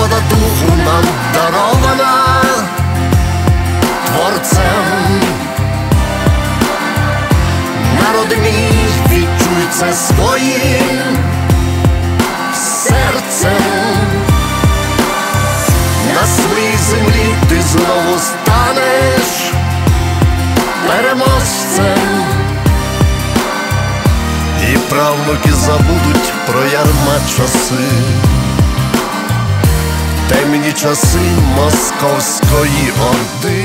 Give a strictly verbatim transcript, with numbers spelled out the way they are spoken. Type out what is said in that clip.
свобода духу нам дарована Творцем. Народ мій, відчуй це своїм серцем. На своїй землі ти знову станеш переможцем. І правнуки забудуть про ярма часи, темні часи Московської Орди.